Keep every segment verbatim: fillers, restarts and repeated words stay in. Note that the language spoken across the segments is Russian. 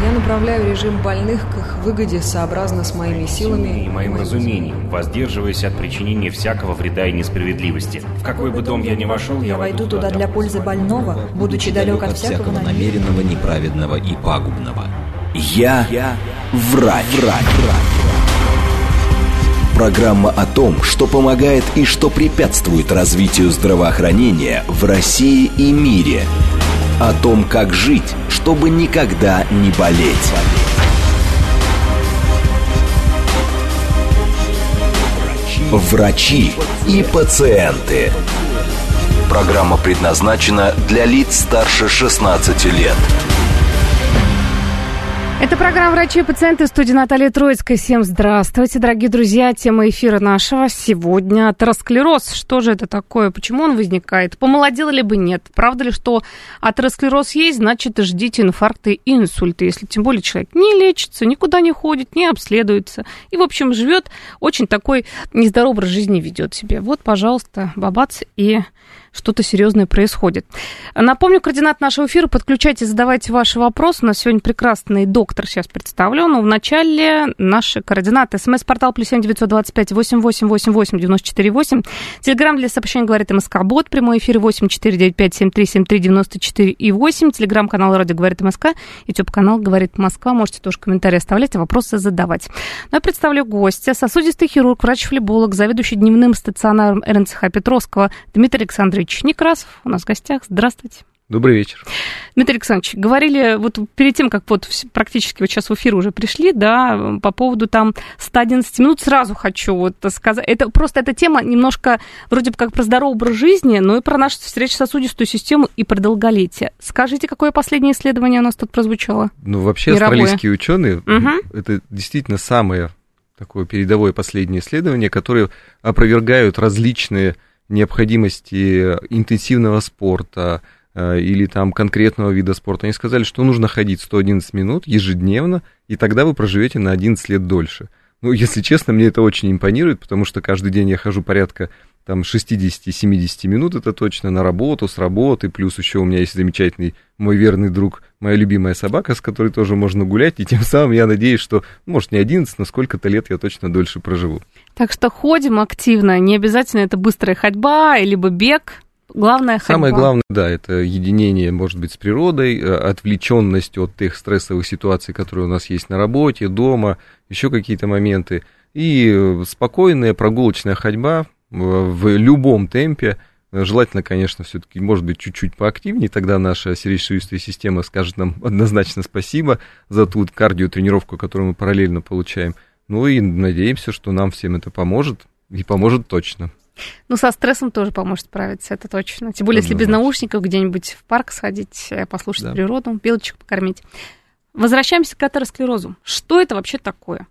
Я направляю режим больных к их выгоде сообразно с моими силами и моим разумением, воздерживаясь от причинения всякого вреда и несправедливости. В какой бы дом я ни вошел, я войду туда для пользы больного, будучи далек от всякого намеренного, неправедного и пагубного. Я, я врач. врач. Программа о том, что помогает и что препятствует развитию здравоохранения в России и мире. О том, как жить, чтобы никогда не болеть. Врачи и пациенты. Программа предназначена для лиц старше шестнадцати лет. Это программа «Врачи и пациенты», в студии Наталья Троицкая. Всем здравствуйте, дорогие друзья. Тема эфира нашего сегодня – атеросклероз. Что же это такое? Почему он возникает? Помолодел ли бы нет? Правда ли, что атеросклероз есть, значит, ждите инфаркты и инсульты, если тем более человек не лечится, никуда не ходит, не обследуется и, в общем, живет очень такой нездоровый образ жизни ведет себе. Вот, пожалуйста, бабац, и что-то серьезное происходит. Напомню, координат нашего эфира. Подключайтесь, задавайте ваши вопросы. У нас сегодня прекрасный доктор сейчас представлен. Но в начале наши координаты. СМС-портал плюс семь девятьсот двадцать пять восемь восемь восемь восемь девяносто четыре восемь. Телеграм для сообщений говорит МСК-бот. Прямой эфир восемь четыре девять пять семь три семь три девяносто четыре и восемь. Телеграм-канал радио говорит МСК. Ютуб-канал говорит Москва. Можете тоже комментарии оставлять, а вопросы задавать. Ну, я представлю гостя. Сосудистый хирург, врач-флеболог, заведующий дневным стационаром РНЦХ Петровского Дмитрий Александрович Некрасов у нас в гостях. Здравствуйте. Добрый вечер. Дмитрий Александрович, говорили вот перед тем, как вот практически вот сейчас в эфир уже пришли, да, по поводу там ста одиннадцати минут, сразу хочу вот сказать, это просто эта тема немножко вроде бы как про здоровый образ жизни, но и про нашу сердечно-сосудистую систему и про долголетие. Скажите, какое последнее исследование у нас тут прозвучало? Ну, вообще, мировое. Австралийские ученые, угу. Это действительно самое такое передовое последнее исследование, которое опровергают различные необходимости интенсивного спорта э, или там конкретного вида спорта. Они сказали, что нужно ходить сто одиннадцать минут ежедневно, и тогда вы проживете на одиннадцать лет дольше. Ну, если честно, мне это очень импонирует, потому что каждый день я хожу порядка там шестьдесят-семьдесят минут, это точно, на работу, с работы, плюс еще у меня есть замечательный мой верный друг, моя любимая собака, с которой тоже можно гулять, и тем самым я надеюсь, что, может, не одиннадцать, но сколько-то лет я точно дольше проживу. Так что ходим активно, не обязательно это быстрая ходьба, либо бег, главное ходьба. Самое главное, да, это единение, может быть, с природой, отвлеченность от тех стрессовых ситуаций, которые у нас есть на работе, дома, еще какие-то моменты, и спокойная прогулочная ходьба в любом темпе. Желательно, конечно, все-таки, может быть, чуть-чуть поактивнее, тогда наша сердечно-сосудистая система скажет нам однозначно спасибо за ту кардиотренировку, которую мы параллельно получаем. Ну и надеемся, что нам всем это поможет, и поможет точно. Ну, со стрессом тоже поможет справиться, это точно. Тем более, если без наушников где-нибудь в парк сходить, послушать да. природу, белочек покормить. Возвращаемся к атеросклерозу. Что это вообще такое?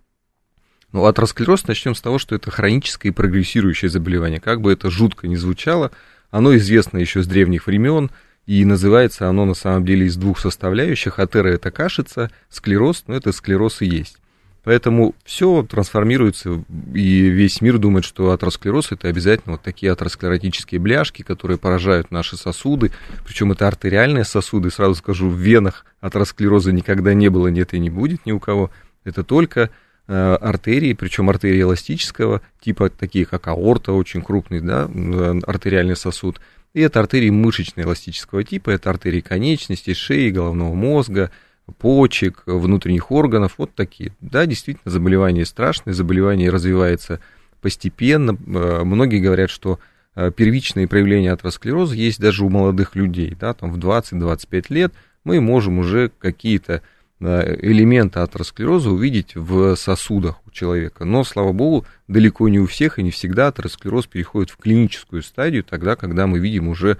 Ну, атеросклероз, начнем с того, что это хроническое и прогрессирующее заболевание. Как бы это жутко ни звучало, оно известно еще с древних времен, и называется оно на самом деле из двух составляющих. Атера – это кашица, склероз, ну, это склероз и есть. Поэтому все трансформируется, и весь мир думает, что атеросклероз – это обязательно вот такие атеросклеротические бляшки, которые поражают наши сосуды, причем это артериальные сосуды, сразу скажу, в венах атеросклероза никогда не было, нет и не будет ни у кого, это только э, артерии, причем артерии эластического типа, такие как аорта, очень крупный, да, артериальный сосуд, и это артерии мышечно-эластического типа, это артерии конечностей, шеи, головного мозга, почек, внутренних органов, вот такие. Да, действительно, заболевание страшное, заболевание развивается постепенно. Многие говорят, что первичные проявления атеросклероза есть даже у молодых людей, да, там в двадцать-двадцать пять лет мы можем уже какие-то элементы атеросклероза увидеть в сосудах у человека. Но, слава богу, далеко не у всех и не всегда атеросклероз переходит в клиническую стадию, тогда, когда мы видим уже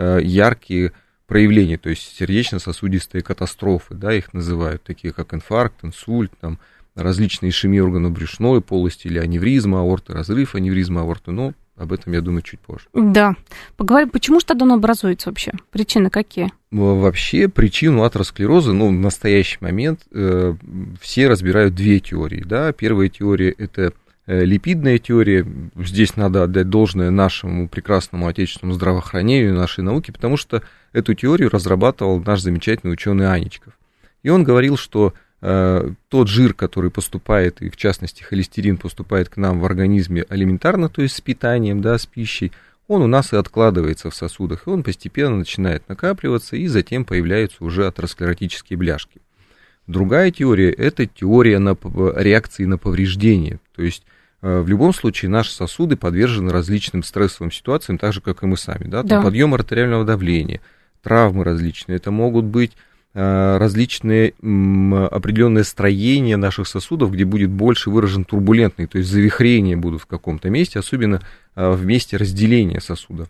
яркие проявления, то есть сердечно-сосудистые катастрофы, да, их называют, такие как инфаркт, инсульт, там, различные ишемии органов брюшной полости или аневризма аорты, разрыв аневризмы аорты, но об этом, я думаю, чуть позже. Да. Поговорим, почему же тогда он образуется вообще? Причины какие? Вообще причину атеросклероза, ну, в настоящий момент э, все разбирают две теории, да. Первая теория – это липидная теория. Здесь надо отдать должное нашему прекрасному отечественному здравоохранению, нашей науке, потому что эту теорию разрабатывал наш замечательный ученый Аничков. И он говорил, что тот жир, который поступает, и в частности холестерин поступает к нам в организме элементарно, то есть с питанием, да, с пищей, он у нас и откладывается в сосудах, и он постепенно начинает накапливаться, и затем появляются уже атеросклеротические бляшки. Другая теория – это теория на, реакции на повреждение, то есть в любом случае наши сосуды подвержены различным стрессовым ситуациям, так же, как и мы сами, да, да. Подъем артериального давления, травмы различные, это могут быть различные определенные строения наших сосудов, где будет больше выражен турбулентный, то есть завихрения будут в каком-то месте, особенно в месте разделения сосуда.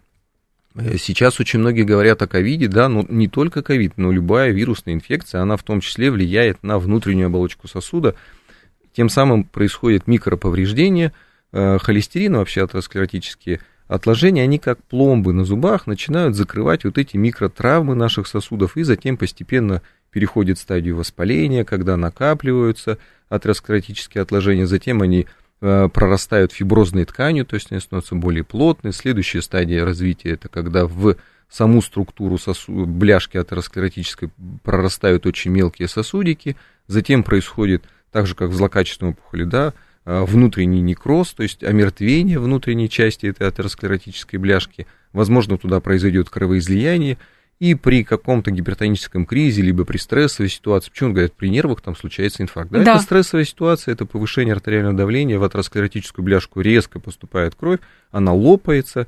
Сейчас очень многие говорят о ковиде, да, но не только ковид, но любая вирусная инфекция, она в том числе влияет на внутреннюю оболочку сосуда, тем самым происходит микроповреждение, холестерин, вообще атеросклеротические отложения, они как пломбы на зубах начинают закрывать вот эти микротравмы наших сосудов и затем постепенно переходит в стадию воспаления, когда накапливаются атеросклеротические отложения, затем они э, прорастают фиброзной тканью, то есть они становятся более плотные. Следующая стадия развития – это когда в саму структуру сосу... бляшки атеросклеротической прорастают очень мелкие сосудики, затем происходит, так же как в злокачественной опухоли, да, внутренний некроз, то есть омертвение внутренней части этой атеросклеротической бляшки, возможно, туда произойдет кровоизлияние, и при каком-то гипертоническом кризе, либо при стрессовой ситуации, почему говорят, при нервах там случается инфаркт, да, да. Это стрессовая ситуация, это повышение артериального давления, в атеросклеротическую бляшку резко поступает кровь, она лопается,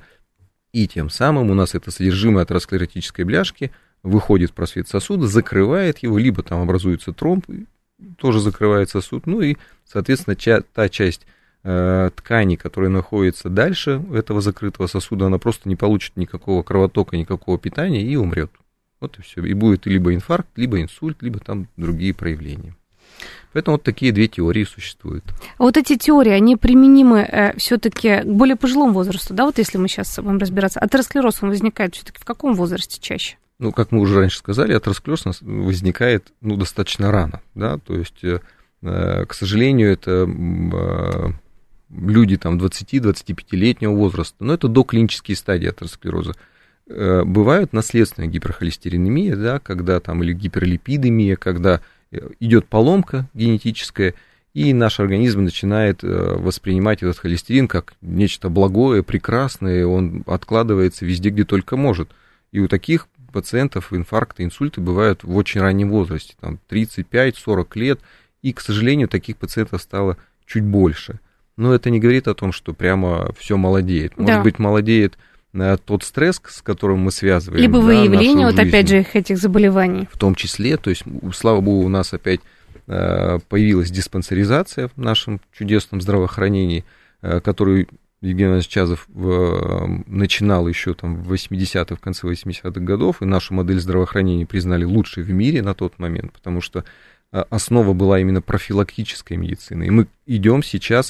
и тем самым у нас это содержимое атеросклеротической бляшки выходит в просвет сосуда, закрывает его, либо там образуется тромб, тоже закрывает сосуд, ну и, соответственно, ча- та часть э, ткани, которая находится дальше этого закрытого сосуда, она просто не получит никакого кровотока, никакого питания и умрет. Вот и все. И будет либо инфаркт, либо инсульт, либо там другие проявления. Поэтому вот такие две теории существуют. А вот эти теории, они применимы э, все-таки к более пожилому возрасту, да, вот если мы сейчас будем разбираться. Атеросклероз, он возникает все-таки в каком возрасте чаще? Ну, как мы уже раньше сказали, атеросклероз возникает, ну, достаточно рано, да, то есть, э, к сожалению, это э, люди там двадцати-двадцатипятилетнего возраста, но это доклинические стадии атеросклероза. Э, бывают наследственная гиперхолестеринемия, да, когда там, или гиперлипидемия, когда идет поломка генетическая, и наш организм начинает э, воспринимать этот холестерин как нечто благое, прекрасное, он откладывается везде, где только может. И у таких пациентов инфаркты, инсульты бывают в очень раннем возрасте, там тридцать пять сорок лет, и, к сожалению, таких пациентов стало чуть больше. Но это не говорит о том, что прямо все молодеет. Может да. быть, молодеет а, тот стресс, с которым мы связываем. Либо да, выявление, вот опять же, этих заболеваний. В том числе, то есть, слава богу, у нас опять а, появилась диспансеризация в нашем чудесном здравоохранении, а, которую Евгений Иванович Чазов в, начинал еще там в восьмидесятых, в конце восьмидесятых годов, и нашу модель здравоохранения признали лучшей в мире на тот момент, потому что основа была именно профилактической медицины. И мы идем сейчас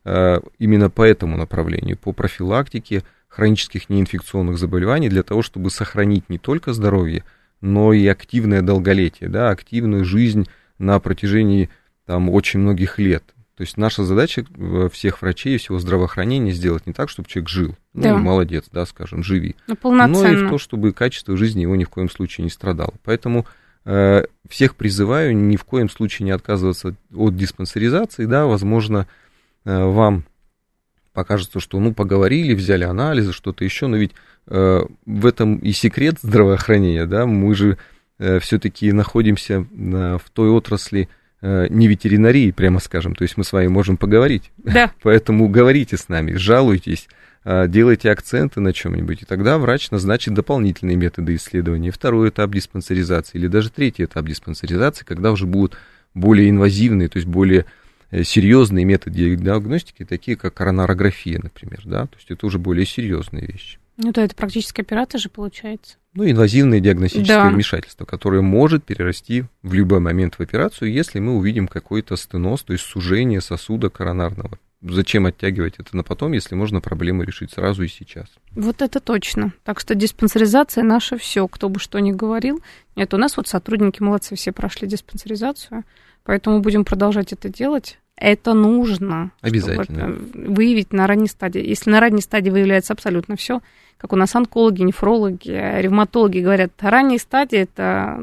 именно по этому направлению, по профилактике хронических неинфекционных заболеваний, для того, чтобы сохранить не только здоровье, но и активное долголетие, да, активную жизнь на протяжении там, очень многих лет. То есть наша задача всех врачей и всего здравоохранения сделать не так, чтобы человек жил. Да. Ну, молодец, да, скажем, живи. Ну, полноценно. Но и в то, чтобы качество жизни его ни в коем случае не страдало. Поэтому э, всех призываю ни в коем случае не отказываться от диспансеризации. Да, возможно, э, вам покажется, что, ну, поговорили, взяли анализы, что-то еще, но ведь э, в этом и секрет здравоохранения, да, мы же э, все-таки находимся э, в той отрасли, не ветеринарии, прямо скажем, то есть мы с вами можем поговорить, да. Поэтому говорите с нами, жалуйтесь, делайте акценты на чем-нибудь, и тогда врач назначит дополнительные методы исследования, второй этап диспансеризации или даже третий этап диспансеризации, когда уже будут более инвазивные, то есть более серьезные методы диагностики, такие как коронарография, например, да, то есть это уже более серьезные вещи. Ну да, это практически операция же получается. Ну, инвазивное диагностическое да. вмешательство, которое может перерасти в любой момент в операцию, если мы увидим какой-то стеноз, то есть сужение сосуда коронарного. Зачем оттягивать это на потом, если можно проблему решить сразу и сейчас? Вот это точно. Так что диспансеризация наше все, кто бы что ни говорил. Нет, у нас вот сотрудники молодцы, все прошли диспансеризацию, поэтому будем продолжать это делать. Это нужно. Обязательно. Выявить на ранней стадии. Если на ранней стадии выявляется абсолютно все, как у нас онкологи, нефрологи, ревматологи говорят, ранняя стадия – это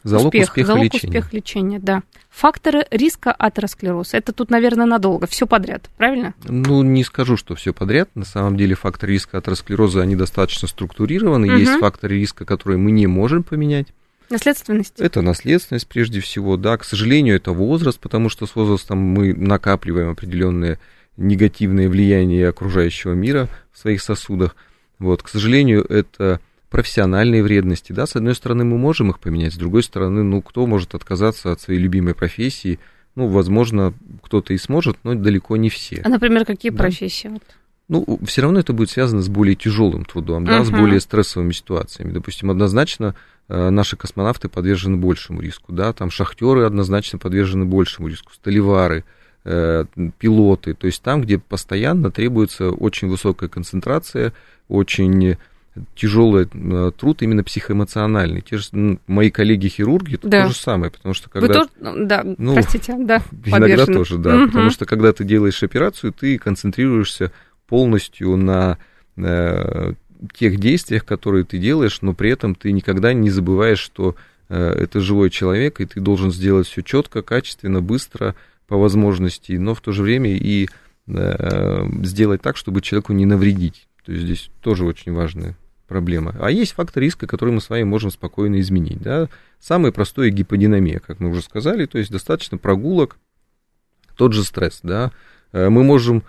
Залог успех, успеха залог лечения. успеха лечения, да. Факторы риска атеросклероза. Это тут, наверное, надолго. Все подряд, правильно? Ну, не скажу, что все подряд. На самом деле факторы риска атеросклероза, они достаточно структурированы. Угу. Есть факторы риска, которые мы не можем поменять. Наследственность? Это наследственность, прежде всего, да. К сожалению, это возраст, потому что с возрастом мы накапливаем определенные негативные влияния окружающего мира в своих сосудах. Вот. К сожалению, это профессиональные вредности, да, с одной стороны, мы можем их поменять, с другой стороны, ну, кто может отказаться от своей любимой профессии? Ну, возможно, кто-то и сможет, но далеко не все. А, например, какие да? профессии? Вот. Ну, все равно это будет связано с более тяжелым трудом, uh-huh. да, с более стрессовыми ситуациями. Допустим, однозначно э, наши космонавты подвержены большему риску, да, там шахтеры однозначно подвержены большему риску, сталевары, э, пилоты, то есть там, где постоянно требуется очень высокая концентрация, очень тяжелый э, труд именно психоэмоциональный. Те же ну, мои коллеги-хирурги, это да. то же самое, потому что когда... Вы тоже, да, ну, простите, да, иногда подвержены. тоже, да, угу. потому что когда ты делаешь операцию, ты концентрируешься полностью на э, тех действиях, которые ты делаешь, но при этом ты никогда не забываешь, что э, это живой человек, и ты должен сделать все четко, качественно, быстро, по возможности, но в то же время и э, сделать так, чтобы человеку не навредить. То есть здесь тоже очень важная проблема. А есть фактор риска, который мы с вами можем спокойно изменить. Да? Самый простой — гиподинамия, как мы уже сказали, то есть достаточно прогулок, тот же стресс. Да? Мы можем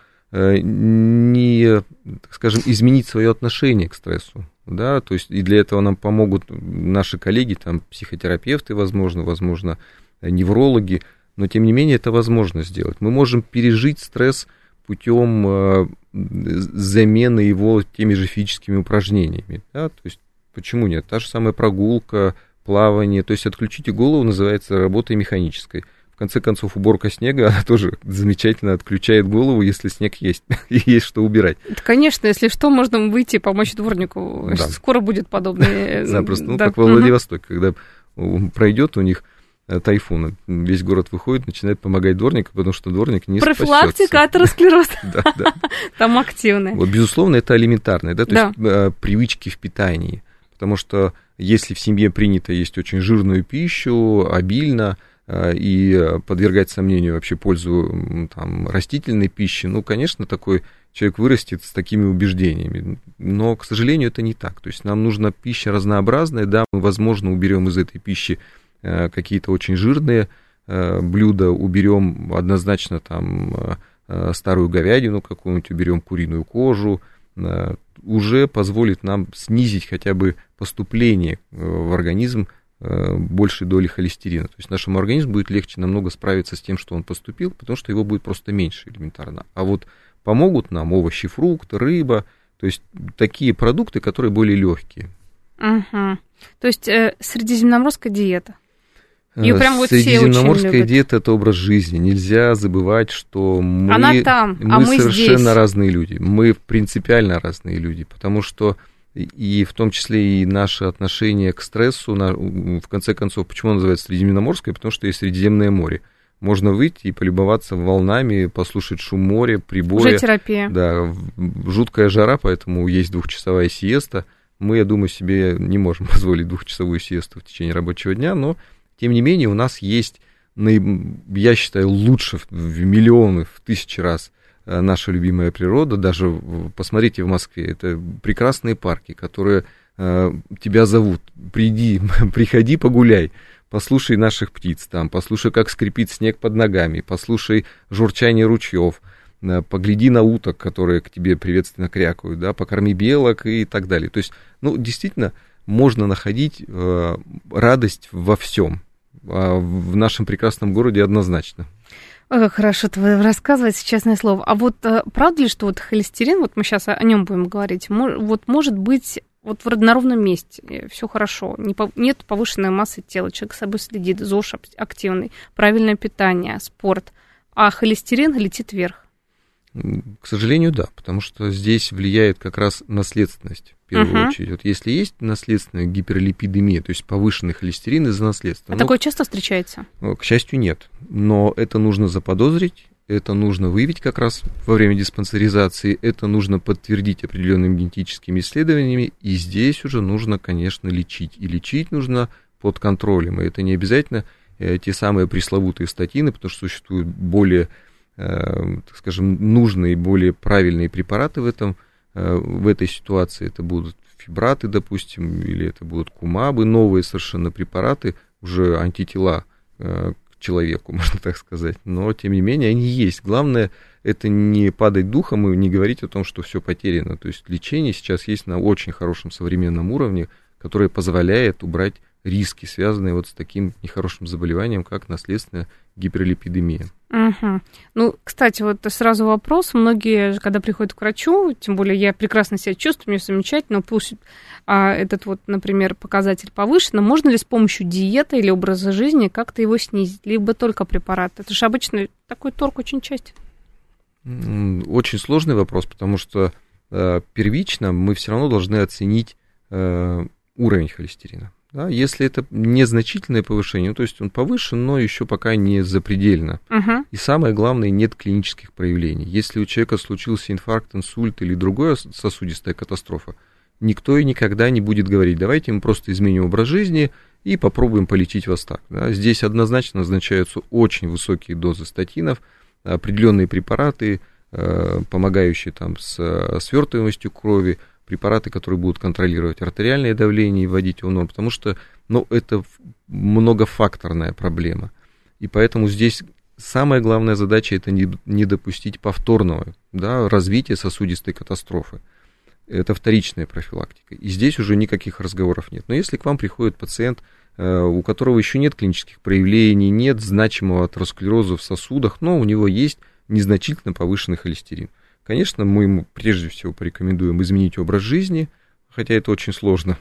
не, так скажем, изменить свое отношение к стрессу. Да? То есть и для этого нам помогут наши коллеги, там, психотерапевты, возможно, возможно, неврологи, но тем не менее это возможно сделать. Мы можем пережить стресс путем замены его теми же физическими упражнениями. Да? То есть, почему нет? Та же самая прогулка, плавание. То есть, отключите голову называется работой механической. В конце концов, уборка снега, она тоже замечательно отключает голову, если снег есть, и есть что убирать. Это, конечно, если что, можно выйти и помочь дворнику. Да. Скоро будет подобное. Запросто. Ну, как во Владивостоке, когда пройдет у них тайфуна, весь город выходит, начинает помогать дворнику, потому что дворник не спасется. Профилактика атеросклероза. Да, да. Там активная. Вот, безусловно, это элементарное, да, то да. есть привычки в питании, потому что если в семье принято есть очень жирную пищу, обильно, и подвергать сомнению вообще пользу там, растительной пищи, ну, конечно, такой человек вырастет с такими убеждениями, но, к сожалению, это не так, то есть нам нужна пища разнообразная, да, мы, возможно, уберем из этой пищи какие-то очень жирные блюда, уберем однозначно там старую говядину какую-нибудь, уберем куриную кожу, уже позволит нам снизить хотя бы поступление в организм большей доли холестерина. То есть нашему организму будет легче намного справиться с тем, что он поступил, потому что его будет просто меньше элементарно. А вот помогут нам овощи, фрукты, рыба, то есть такие продукты, которые более легкие. Угу. То есть э, средиземноморская диета. Ее прям вот Средиземноморская диета — это образ жизни. Нельзя забывать, что мы, Она там, мы, а мы совершенно здесь. разные люди. Мы принципиально разные люди, потому что и в том числе и наше отношение к стрессу, на, в конце концов, почему оно называется Средиземноморское? Потому что есть Средиземное море. Можно выйти и полюбоваться волнами, послушать шум моря, прибоя. Уже терапия. Да, жуткая жара, поэтому есть двухчасовая сиеста. Мы, я думаю, себе не можем позволить двухчасовую сиесту в течение рабочего дня, но тем не менее, у нас есть, я считаю, лучше в миллионы, в тысячи раз наша любимая природа. Даже посмотрите в Москве, это прекрасные парки, которые тебя зовут. Приди, приходи, погуляй, послушай наших птиц там, послушай, как скрипит снег под ногами, послушай журчание ручьев, погляди на уток, которые к тебе приветственно крякают, да, покорми белок и так далее. То есть, ну, действительно, можно находить радость во всем. В нашем прекрасном городе однозначно. Ой, как хорошо вы рассказываете, честное слово. А вот правда ли, что вот холестерин, вот мы сейчас о нем будем говорить, вот может быть вот на ровном месте, все хорошо, не по, нет повышенной массы тела, человек с собой следит, ЗОЖ активный, правильное питание, спорт, а холестерин летит вверх? К сожалению, да, потому что здесь влияет как раз наследственность. В первую uh-huh. очередь. Вот если есть наследственная гиперлипидемия, то есть повышенный холестерин из-за наследства. А ну, такое часто встречается? К счастью, нет. Но это нужно заподозрить, это нужно выявить как раз во время диспансеризации, это нужно подтвердить определенными генетическими исследованиями, и здесь уже нужно, конечно, лечить. И лечить нужно под контролем. И это не обязательно те самые пресловутые статины, потому что существуют более, так скажем, нужные, более правильные препараты в этом, в этой ситуации. Это будут фибраты, допустим, или это будут кумабы, новые совершенно препараты, уже антитела к человеку, можно так сказать. Но, тем не менее, они есть. Главное, это не падать духом и не говорить о том, что все потеряно. То есть лечение сейчас есть на очень хорошем современном уровне, которое позволяет убрать риски, связанные вот с таким нехорошим заболеванием, как наследственная гиперлипидемия. Угу. Ну, кстати, вот сразу вопрос. Многие, когда приходят к врачу, тем более я прекрасно себя чувствую, мне все замечательно, пусть а, этот вот, например, показатель повышен, можно ли с помощью диеты или образа жизни как-то его снизить, либо только препарат? Это же обычно такой торг очень часто. Очень сложный вопрос, потому что э, первично мы все равно должны оценить э, уровень холестерина. Да, если это незначительное повышение, ну, то есть он повышен, но еще пока не запредельно. Uh-huh. И самое главное, нет клинических проявлений. Если у человека случился инфаркт, инсульт или другая сосудистая катастрофа, никто и никогда не будет говорить, давайте мы просто изменим образ жизни и попробуем полечить вас так. Да. Здесь однозначно назначаются очень высокие дозы статинов, определенные препараты, помогающие там с свертываемостью крови, препараты, которые будут контролировать артериальное давление и вводить его в норму, потому что, ну, это многофакторная проблема. И поэтому здесь самая главная задача – это не, не допустить повторного, да, развития сосудистой катастрофы. Это вторичная профилактика. И здесь уже никаких разговоров нет. Но если к вам приходит пациент, у которого еще нет клинических проявлений, нет значимого атеросклероза в сосудах, но у него есть незначительно повышенный холестерин, конечно, мы ему прежде всего порекомендуем изменить образ жизни, хотя это очень сложно.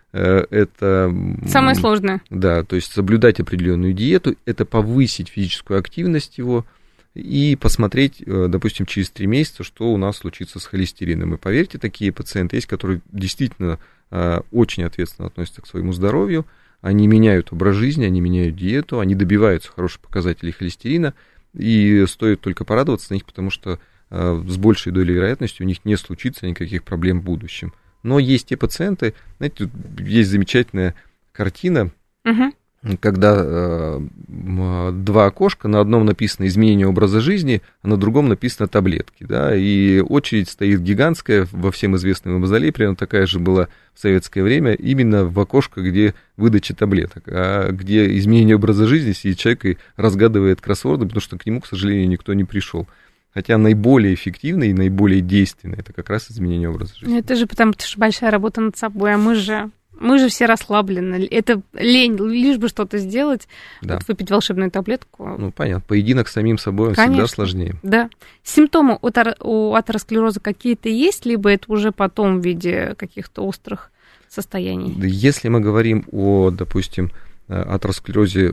Это... Самое сложное. Да, то есть соблюдать определенную диету, это повысить физическую активность его и посмотреть, допустим, через три месяца, что у нас случится с холестерином. И поверьте, такие пациенты есть, которые действительно очень ответственно относятся к своему здоровью, они меняют образ жизни, они меняют диету, они добиваются хороших показателей холестерина, и стоит только порадоваться на них, потому что с большей долей вероятности у них не случится никаких проблем в будущем. Но есть те пациенты, знаете, есть замечательная картина, uh-huh. когда э, два окошка, на одном написано изменение образа жизни, а на другом написано таблетки, да, и очередь стоит гигантская, во всем известном мавзолее, примерно такая же была в советское время, именно в окошко, где выдача таблеток, а где изменение образа жизни сидит человек и разгадывает кроссворды, потому что к нему, к сожалению, никто не пришел. Хотя наиболее эффективное и наиболее действенное это как раз изменение образа жизни. Это же потому что большая работа над собой, а мы же, мы же все расслаблены. Это лень, лишь бы что-то сделать, да. Вот выпить волшебную таблетку. Ну, понятно, поединок с самим собой он всегда сложнее. Да. Симптомы у атеросклероза какие-то есть, либо это уже потом в виде каких-то острых состояний? Если мы говорим о, допустим, атеросклерозе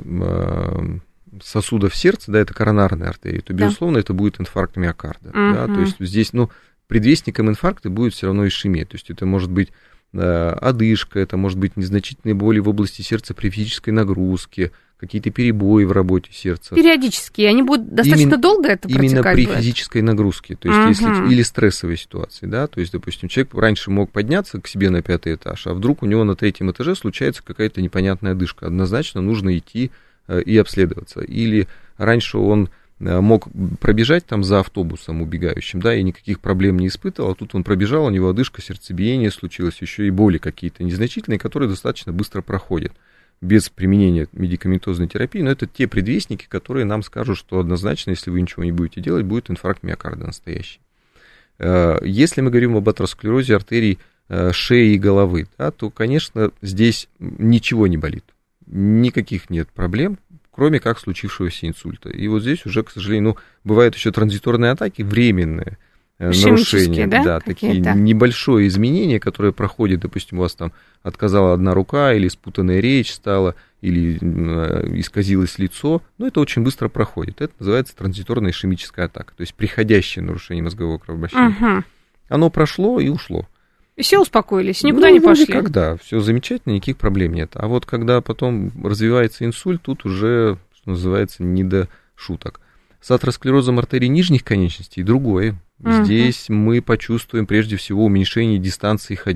сосудов сердца, да, это коронарная артерия, то, безусловно, да. это будет инфаркт миокарда. Uh-huh. Да, то есть здесь, ну, предвестником инфаркта будет все равно ишемия. То есть это может быть да, одышка, это может быть незначительные боли в области сердца при физической нагрузке, какие-то перебои в работе сердца. Периодические, они будут достаточно именно, долго это протекать? Именно при будет? физической нагрузке, то есть uh-huh. если, или стрессовой ситуации, да, то есть, допустим, человек раньше мог подняться к себе на пятый этаж, а вдруг у него на третьем этаже случается какая-то непонятная одышка. Однозначно нужно идти и обследоваться. Или раньше он мог пробежать там за автобусом убегающим, да, и никаких проблем не испытывал, а тут он пробежал, у него одышка, сердцебиение случилось, еще и боли какие-то незначительные, которые достаточно быстро проходят без применения медикаментозной терапии, но это те предвестники, которые нам скажут, что однозначно, если вы ничего не будете делать, будет инфаркт миокарда настоящий. Если мы говорим об атеросклерозе артерий шеи и головы, да, то, конечно, здесь ничего не болит. Никаких нет проблем, кроме как случившегося инсульта. И вот здесь уже, к сожалению, ну, бывают еще транзиторные атаки, временные нарушения, да, да такие небольшое изменение, которое проходит, допустим, у вас там отказала одна рука, или спутанная речь стала, или исказилось лицо, но это очень быстро проходит. Это называется транзиторная ишемическая атака, то есть приходящее нарушение мозгового кровообращения. Угу. Оно прошло и ушло. И все успокоились, никуда ну, не пошли. Когда все замечательно, никаких проблем нет. А вот когда потом развивается инсульт, тут уже, что называется, не до шуток. С атеросклерозом артерий нижних конечностей другое. Угу. Здесь мы почувствуем прежде всего уменьшение дистанции ходьбы.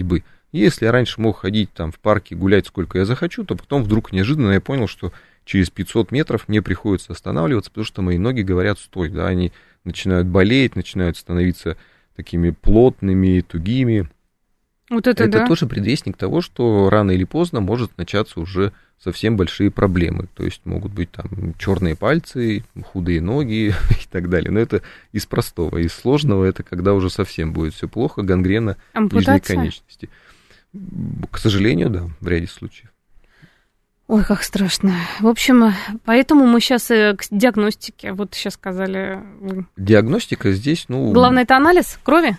Если я раньше мог ходить там в парке, гулять сколько я захочу, то потом вдруг неожиданно я понял, что через пятьсот метров мне приходится останавливаться, потому что мои ноги говорят «стой», да, они начинают болеть, начинают становиться такими плотными, тугими. Вот это, это да. тоже предвестник того, что рано или поздно может начаться уже совсем большие проблемы. То есть могут быть там черные пальцы, худые ноги и так далее. Но это из простого. Из сложного это когда уже совсем будет все плохо, гангрена нижней конечности. К сожалению, да, в ряде случаев. Ой, как страшно. В общем, поэтому мы сейчас к диагностике, вот сейчас сказали. Диагностика здесь, ну... Главное, это анализ крови?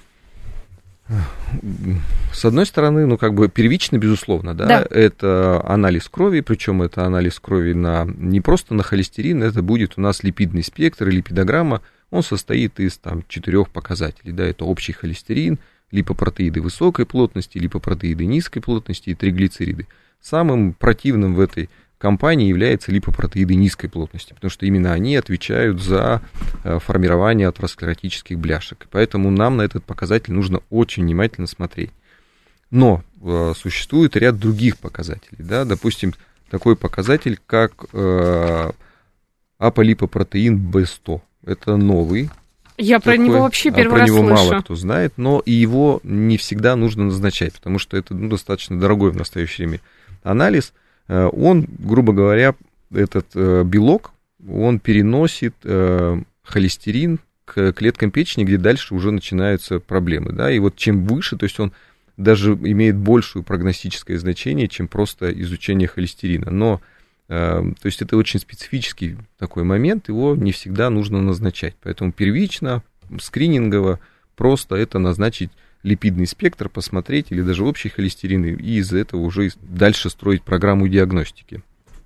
С одной стороны, ну, как бы первично, безусловно, да, да. Это анализ крови, причем это анализ крови на, не просто на холестерин, это будет у нас липидный спектр, липидограмма, он состоит из там четырех показателей, да, это общий холестерин, липопротеиды высокой плотности, липопротеиды низкой плотности и триглицериды. Самым противным в этой компании являются липопротеиды низкой плотности, потому что именно они отвечают за формирование атеросклеротических бляшек. Поэтому нам на этот показатель нужно очень внимательно смотреть. Но э, существует ряд других показателей. Да? Допустим, такой показатель, как э, аполипопротеин бэ сто. Это новый. Я про такой, него вообще первый про раз него слышу. Мало кто знает, но и его не всегда нужно назначать, потому что это ну, достаточно дорогой в настоящее время анализ. Он, грубо говоря, этот белок, он переносит холестерин к клеткам печени, где дальше уже начинаются проблемы. Да? И вот чем выше, то есть он даже имеет большее прогностическое значение, чем просто изучение холестерина. Но, то есть это очень специфический такой момент, его не всегда нужно назначать. Поэтому первично, скринингово, просто это назначить липидный спектр, посмотреть, или даже общий холестерин, и из-за этого уже дальше строить программу диагностики.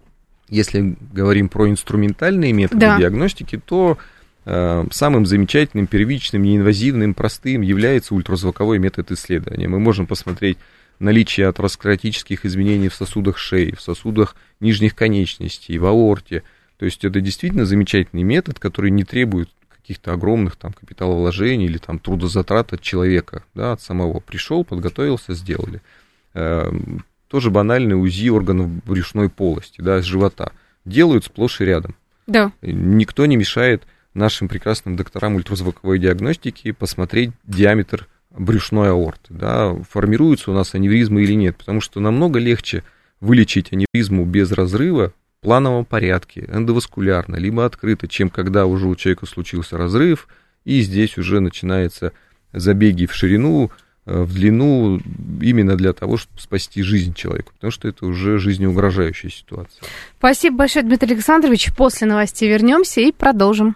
Если говорим про инструментальные методы да. диагностики, то э, самым замечательным, первичным, неинвазивным, простым является ультразвуковой метод исследования. Мы можем посмотреть наличие атеросклеротических изменений в сосудах шеи, в сосудах нижних конечностей, в аорте. То есть это действительно замечательный метод, который не требует каких-то огромных там капиталовложений или там трудозатрат от человека, да, от самого. Пришел, подготовился, сделали. Э, тоже банальное УЗИ органов брюшной полости, да, с живота. Делают сплошь и рядом. Да. Никто не мешает нашим прекрасным докторам ультразвуковой диагностики посмотреть диаметр брюшной аорты, да, формируются у нас аневризмы или нет, потому что намного легче вылечить аневризму без разрыва в плановом порядке, эндоваскулярно, либо открыто, чем когда уже у человека случился разрыв, и здесь уже начинаются забеги в ширину, в длину, именно для того, чтобы спасти жизнь человека, потому что это уже жизнеугрожающая ситуация. Спасибо большое, Дмитрий Александрович. После новостей вернемся и продолжим.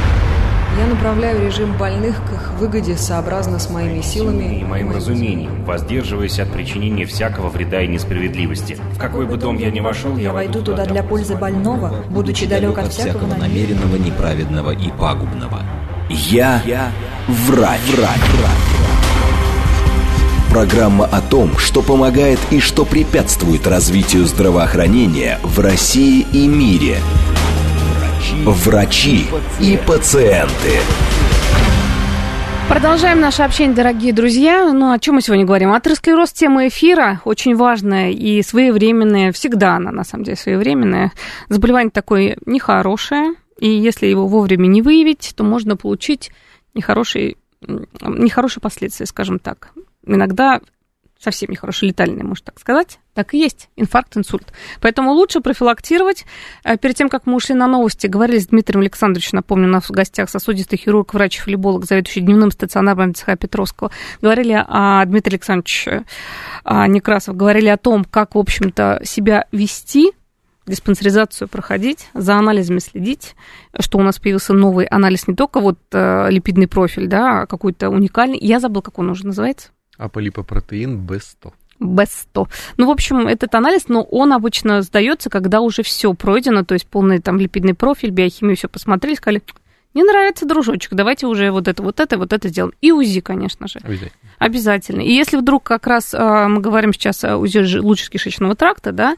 Я направляю режим больных к их выгоде сообразно с моими силами и моим разумением, воздерживаясь от причинения всякого вреда и несправедливости. В какой бы дом я ни вошел, я войду туда для пользы больного, будучи далек от всякого намеренного, неправедного и пагубного. Я, я врач. врач. Программа о том, что помогает и что препятствует развитию здравоохранения в России и мире. Врачи и пациенты. Продолжаем наше общение, дорогие друзья. Ну, о чем мы сегодня говорим? Атеросклероз – тема эфира, очень важная и своевременная. Всегда она, на самом деле, своевременная. Заболевание такое нехорошее, и если его вовремя не выявить, то можно получить нехорошие, нехорошие последствия, скажем так. Иногда совсем нехорошие, летальные, можно так сказать. Так и есть. Инфаркт, инсульт. Поэтому лучше профилактировать. Перед тем, как мы ушли на новости, говорили с Дмитрием Александровичем, напомню, у нас в гостях сосудистый хирург, врач-флеболог, заведующий дневным стационаром ЦХ Петровского. Говорили о Дмитрии Александровиче Некрасов, говорили о том, как, в общем-то, себя вести, диспансеризацию проходить, за анализами следить, что у нас появился новый анализ, не только вот липидный профиль, да, а какой-то уникальный. Я забыла, как он уже называется. Аполипопротеин бэ сто. бэ сто. Ну, в общем, этот анализ, но он обычно сдается, когда уже все пройдено, то есть полный там липидный профиль, биохимию, все посмотрели, сказали, не нравится, дружочек, давайте уже вот это, вот это, вот это сделаем. И УЗИ, конечно же. Обязательно. Обязательно. И если вдруг как раз мы говорим сейчас о УЗИ желудочно-кишечного тракта, да,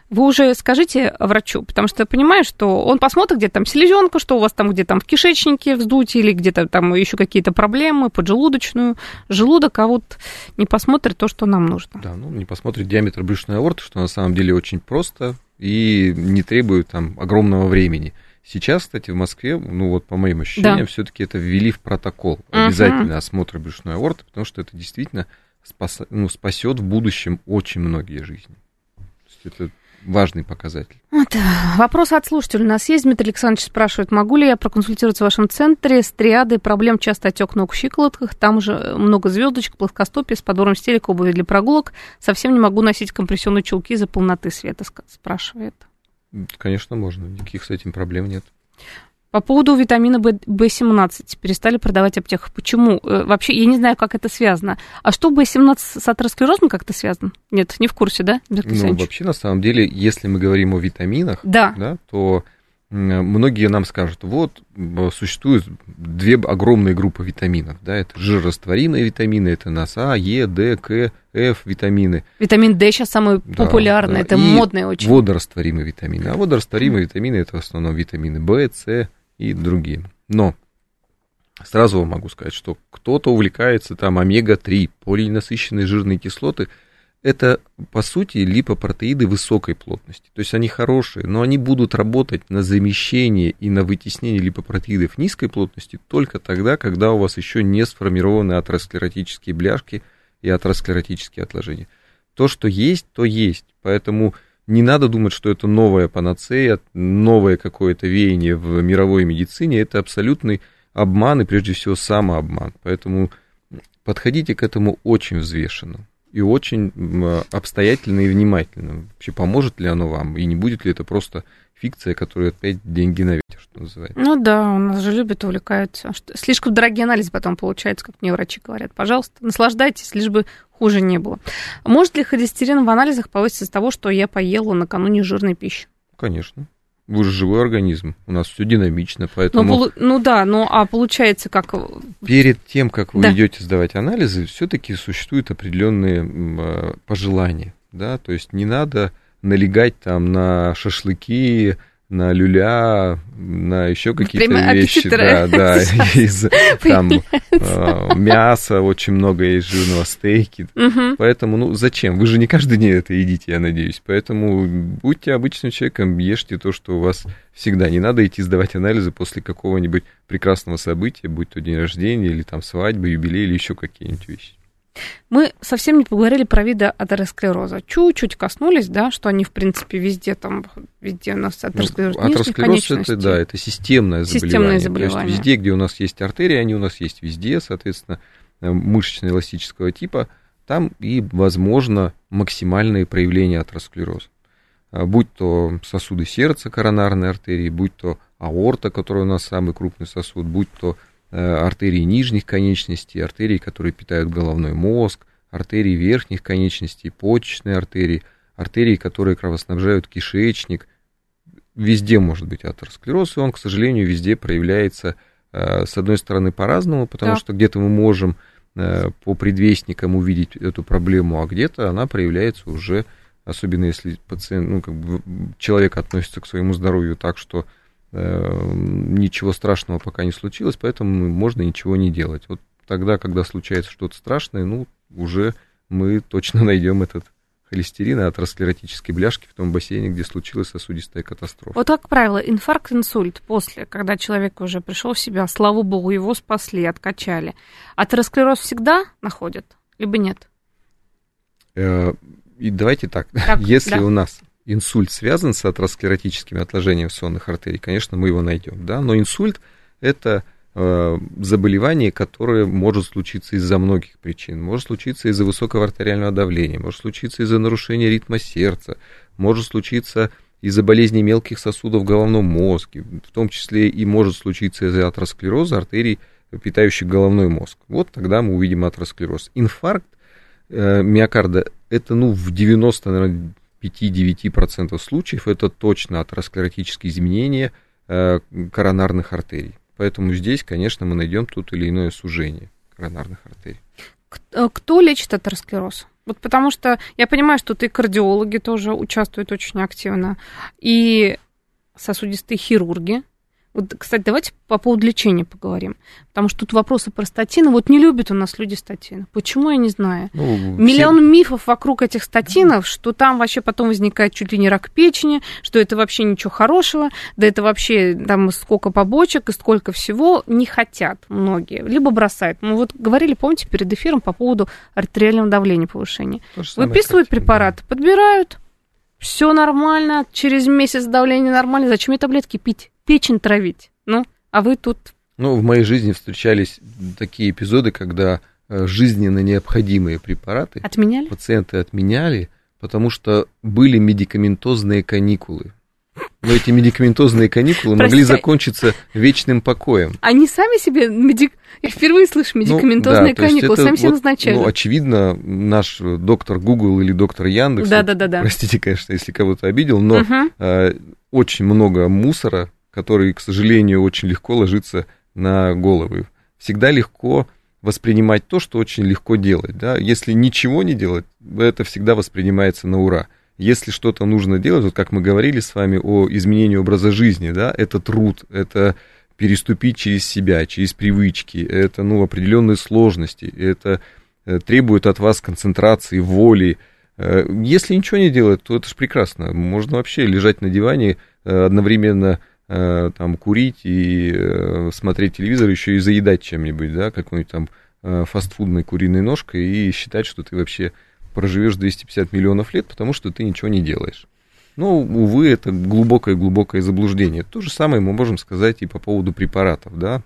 вы уже скажите врачу, потому что я понимаю, что он посмотрит, где там селезенка, что у вас там где-то там в кишечнике вздутие или где-то там еще какие-то проблемы, поджелудочную, желудок, а вот не посмотрит то, что нам нужно. Да, ну, не посмотрит диаметр брюшной аорты, что на самом деле очень просто и не требует там огромного времени. Сейчас, кстати, в Москве, ну вот по моим ощущениям, да. все-таки это ввели в протокол. Uh-huh. Обязательно осмотр брюшной аорты, потому что это действительно спас, ну, спасет в будущем очень многие жизни. То есть это важный показатель. Вот. Вопрос от слушателя у нас есть. Дмитрий Александрович спрашивает, могу ли я проконсультироваться в вашем центре с триадой проблем часто отек ног в щиколотках, там же много звездочек, плоскостопие с подбором стелек, обуви для прогулок. Совсем не могу носить компрессионные чулки из-за полноты света, спрашивает. Конечно, можно. Никаких с этим проблем нет. По поводу витамина бэ семнадцать. Перестали продавать в аптеках. Почему? Вообще, я не знаю, как это связано. А что бэ семнадцать с атеросклерозом как-то связано? Нет, не в курсе, да? Ну, вообще, на самом деле, если мы говорим о витаминах, да. Да, то многие нам скажут, вот, существуют две огромные группы витаминов. Да, это жирорастворимые витамины, это эн эй эс а, Е, Д, К, Ф витамины. Витамин D сейчас самый да, популярный, да. это и модный очень. Водорастворимые витамины. А водорастворимые mm. витамины это в основном витамины В, С и другие. Но сразу вам могу сказать, что кто-то увлекается там омега три, полиненасыщенные жирные кислоты. Это, по сути, липопротеиды высокой плотности. То есть они хорошие, но они будут работать на замещение и на вытеснение липопротеидов низкой плотности только тогда, когда у вас еще не сформированы атеросклеротические бляшки и атеросклеротические отложения. То, что есть, то есть. Поэтому не надо думать, что это новая панацея, новое какое-то веяние в мировой медицине. Это абсолютный обман и, прежде всего, самообман. Поэтому подходите к этому очень взвешенно и очень обстоятельно и внимательно. Вообще, поможет ли оно вам, и не будет ли это просто фикция, которая опять деньги на ветер, что называется. Ну да, у нас же любят, увлекаются. Слишком дорогие анализы потом получаются, как мне врачи говорят. Пожалуйста, наслаждайтесь, лишь бы хуже не было. Может ли холестерин в анализах повыситься из-за того, что я поела накануне жирной пищи? Конечно. Вы же живой организм, у нас все динамично, поэтому... Ну, ну да, ну а получается как... Перед тем, как вы да. идете сдавать анализы, все-таки существуют определенные пожелания, да, то есть не надо налегать там на шашлыки, на люля, на еще какие-то Прямо вещи, да, да, из там э, мяса, очень много есть жирного, стейки, угу. Поэтому, ну, зачем? Вы же не каждый день это едите, я надеюсь, поэтому будьте обычным человеком, ешьте то, что у вас всегда, не надо идти сдавать анализы после какого-нибудь прекрасного события, будь то день рождения, или там свадьба, юбилей, или еще какие-нибудь вещи. Мы совсем не поговорили про виды атеросклероза. Чуть-чуть коснулись, да, что они, в принципе, везде там, везде у нас атеросклероз ну, нижних конечностей. Это, да, это системное заболевание. Системное заболевание. То есть везде, где у нас есть артерии, они у нас есть везде, соответственно, мышечно-эластического типа, там и, возможно, максимальные проявления атеросклероза. Будь то сосуды сердца, коронарные артерии, будь то аорта, которая у нас самый крупный сосуд, будь то артерии нижних конечностей, артерии, которые питают головной мозг, артерии верхних конечностей, почечные артерии, артерии, которые кровоснабжают кишечник. Везде может быть атеросклероз, и он, к сожалению, везде проявляется, с одной стороны, по-разному, потому да. что где-то мы можем по предвестникам увидеть эту проблему, а где-то она проявляется уже, особенно если пациент, ну, как бы человек относится к своему здоровью так, что ничего страшного пока не случилось, поэтому можно ничего не делать. Вот тогда, когда случается что-то страшное, ну, уже мы точно найдем этот холестерин и атеросклеротические бляшки в том бассейне, где случилась сосудистая катастрофа. Вот, как правило, инфаркт, инсульт после, когда человек уже пришел в себя, слава богу, его спасли, откачали. Атеросклероз всегда находят, либо нет? И давайте так, так если да. у нас инсульт связан с атеросклеротическими отложениями сонных артерий, конечно, мы его найдем, да, но инсульт – это э, заболевание, которое может случиться из-за многих причин. Может случиться из-за высокого артериального давления, может случиться из-за нарушения ритма сердца, может случиться из-за болезней мелких сосудов в головном мозге, в том числе и может случиться из-за атеросклероза артерий, питающих головной мозг. Вот тогда мы увидим атеросклероз. Инфаркт э, миокарда – это, ну, в девяноста, наверное, пять-девять процентов случаев это точно атеросклеротические изменения э, коронарных артерий. Поэтому здесь, конечно, мы найдем тут или иное сужение коронарных артерий. Кто лечит атеросклероз? Вот потому что я понимаю, что и кардиологи тоже участвуют очень активно, и сосудистые хирурги. Вот, кстати, давайте по поводу лечения поговорим. Потому что тут вопросы про статины. Вот не любят у нас люди статины. Почему, я не знаю. Ну, Миллион все... мифов вокруг этих статинов, что там вообще потом возникает чуть ли не рак печени, что это вообще ничего хорошего, да это вообще там сколько побочек и сколько всего. Не хотят многие, либо бросают. Мы вот говорили, помните, перед эфиром по поводу артериального давления повышения. Выписывают препараты, да. Подбирают, все нормально, через месяц давление нормально. Зачем мне таблетки пить? Печень травить. Ну, а вы тут... Ну, в моей жизни встречались такие эпизоды, когда жизненно необходимые препараты отменяли? Пациенты отменяли, потому что были медикаментозные каникулы. Но эти медикаментозные каникулы могли закончиться вечным покоем. Они сами себе... Медик... Я впервые слышу медикаментозные ну, да, каникулы, сами себе вот, назначали. Ну, очевидно, наш доктор Google или доктор Яндекс, да, да, да, да. простите, конечно, если кого-то обидел, но угу. э, очень много мусора, который, к сожалению, очень легко ложится на головы. Всегда легко воспринимать то, что очень легко делать. Да? Если ничего не делать, это всегда воспринимается на ура. Если что-то нужно делать, вот как мы говорили с вами о изменении образа жизни, да, это труд, это переступить через себя, через привычки, это ну, определенные сложности, это требует от вас концентрации, воли. Если ничего не делать, то это же прекрасно. Можно вообще лежать на диване, одновременно там курить и э, смотреть телевизор, еще и заедать чем-нибудь, да, какой-нибудь там э, фастфудной куриной ножкой и считать, что ты вообще проживешь двести пятьдесят миллионов лет, потому что ты ничего не делаешь. Но, увы, это глубокое-глубокое заблуждение. То же самое мы можем сказать и по поводу препаратов, да.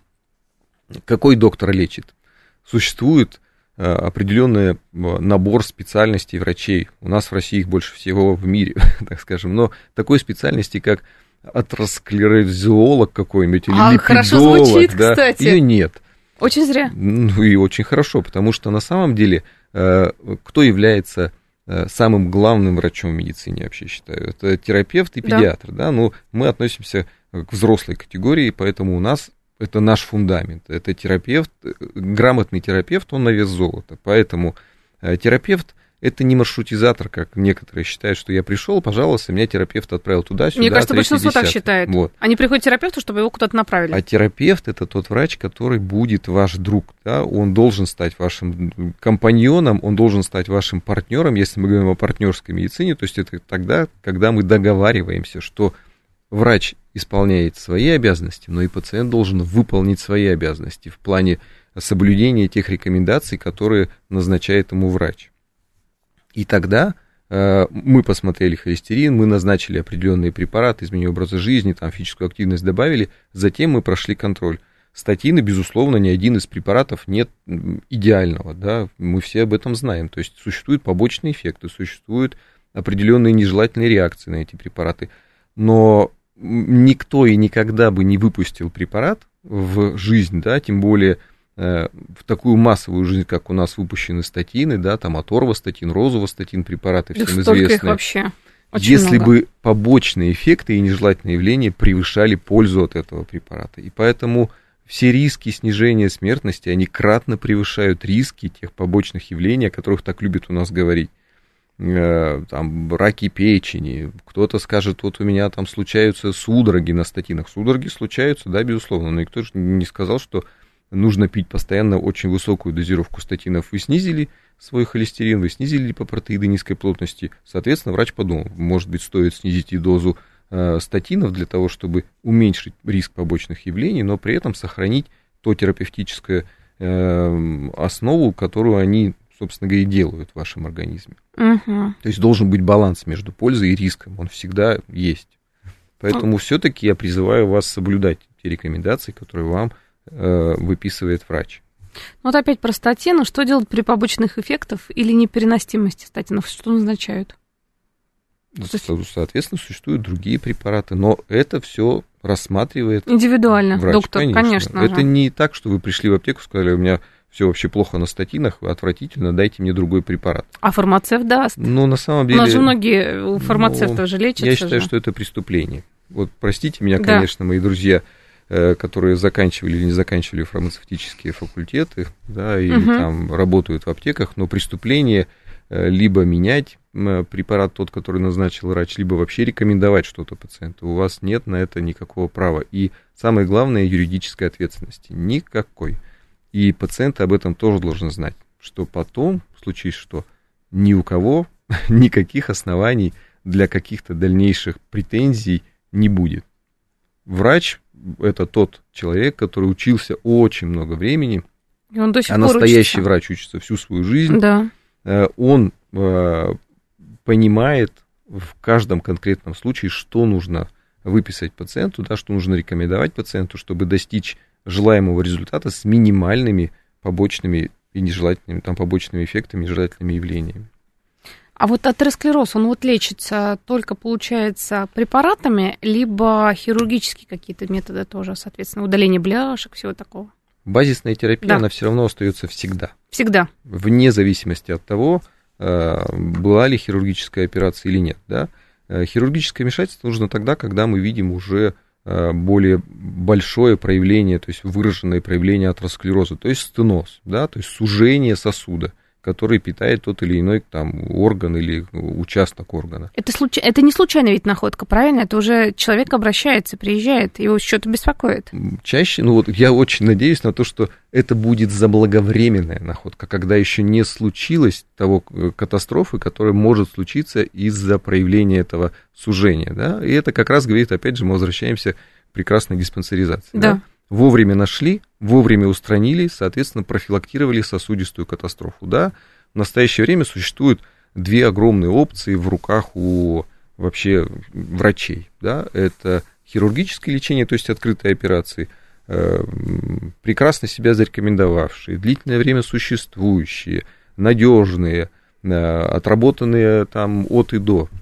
Какой доктор лечит? Существует э, определенный набор специальностей врачей. У нас в России их больше всего в мире, так скажем. Но такой специальности, как атеросклерозиолог какой-нибудь или а, липидолог, хорошо звучит, да, кстати. Ее нет. Очень зря. Ну и очень хорошо, потому что на самом деле э, кто является э, самым главным врачом в медицине, я вообще считаю, это терапевт и педиатр, да, да? Ну, мы относимся к взрослой категории, поэтому у нас это наш фундамент, это терапевт, грамотный терапевт, он на вес золота, поэтому э, терапевт это не маршрутизатор, как некоторые считают, что я пришел, пожалуйста, меня терапевт отправил туда-сюда. Мне кажется, большинство десятый. Так считает. Вот. Они приходят к терапевту, чтобы его куда-то направили. А терапевт – это тот врач, который будет ваш друг. Да? Он должен стать вашим компаньоном, он должен стать вашим партнером, если мы говорим о партнерской медицине. То есть это тогда, когда мы договариваемся, что врач исполняет свои обязанности, но и пациент должен выполнить свои обязанности в плане соблюдения тех рекомендаций, которые назначает ему врач. И тогда э, мы посмотрели холестерин, мы назначили определенные препараты, изменили образ жизни, там физическую активность добавили, затем мы прошли контроль. Статины, безусловно, ни один из препаратов нет идеального, да, мы все об этом знаем. То есть существуют побочные эффекты, существуют определенные нежелательные реакции на эти препараты. Но никто и никогда бы не выпустил препарат в жизнь, да, тем более в такую массовую жизнь, как у нас выпущены статины, да, там аторвастатин, розовастатин, препараты всем да известные. Их вообще очень если много. бы побочные эффекты и нежелательные явления превышали пользу от этого препарата. И поэтому все риски снижения смертности, они кратно превышают риски тех побочных явлений, о которых так любят у нас говорить. Там раки печени, кто-то скажет, вот у меня там случаются судороги на статинах. Судороги случаются, да, безусловно, но никто же не сказал, что нужно пить постоянно очень высокую дозировку статинов. Вы снизили свой холестерин, вы снизили липопротеиды низкой плотности. Соответственно, врач подумал, может быть, стоит снизить и дозу э, статинов для того, чтобы уменьшить риск побочных явлений, но при этом сохранить то терапевтическое э, основу, которую они, собственно говоря, и делают в вашем организме. Угу. То есть должен быть баланс между пользой и риском. Он всегда есть. Поэтому все-таки я призываю вас соблюдать те рекомендации, которые вам выписывает врач. Вот опять про статины. Что делать при побочных эффектах или непереносимости статинов? Что назначают? Соответственно, существуют другие препараты, но это все рассматривает индивидуально, врач, доктор, конечно. конечно это же. Не так, что вы пришли в аптеку, сказали, у меня все вообще плохо на статинах, отвратительно, дайте мне другой препарат. А фармацевт даст? Ну, на самом деле... У нас же многие у фармацевтов ну, же лечатся. Я считаю, же. что это преступление. Вот простите меня, да. конечно, мои друзья, которые заканчивали или не заканчивали фармацевтические факультеты, да, или угу. там работают в аптеках, но преступление либо менять препарат тот, который назначил врач, либо вообще рекомендовать что-то пациенту. У вас нет на это никакого права. И самое главное, юридической ответственности. Никакой. И пациенты об этом тоже должны знать, что потом, в случае что, ни у кого никаких оснований для каких-то дальнейших претензий не будет. Врач – это тот человек, который учился очень много времени, и он до сих а пор настоящий учится. врач учится всю свою жизнь. Да. Он понимает в каждом конкретном случае, что нужно выписать пациенту, да, что нужно рекомендовать пациенту, чтобы достичь желаемого результата с минимальными побочными и нежелательными, там, побочными эффектами, нежелательными явлениями. А вот атеросклероз, он вот лечится только, получается, препаратами, либо хирургические какие-то методы тоже, соответственно, удаление бляшек, всего такого? Базисная терапия, да. она все равно остается всегда. Всегда. Вне зависимости от того, была ли хирургическая операция или нет. Да? Хирургическое вмешательство нужно тогда, когда мы видим уже более большое проявление, то есть выраженное проявление атеросклероза, то есть стеноз, да? То есть сужение сосуда, который питает тот или иной там орган или участок органа. Это, случ... это не случайно ведь находка, правильно? Это уже человек обращается, приезжает, его что-то беспокоит. Чаще, ну вот я очень надеюсь на то, что это будет заблаговременная находка, когда еще не случилось того катастрофы, которая может случиться из-за проявления этого сужения, да? И это как раз говорит, опять же, мы возвращаемся к прекрасной диспансеризации. Да. Да? Вовремя нашли, вовремя устранили, соответственно, профилактировали сосудистую катастрофу. Да, в настоящее время существуют две огромные опции в руках у вообще врачей. Да? Это хирургическое лечение, то есть открытые операции, э, прекрасно себя зарекомендовавшие, длительное время существующие, надежные, э, отработанные там от и до.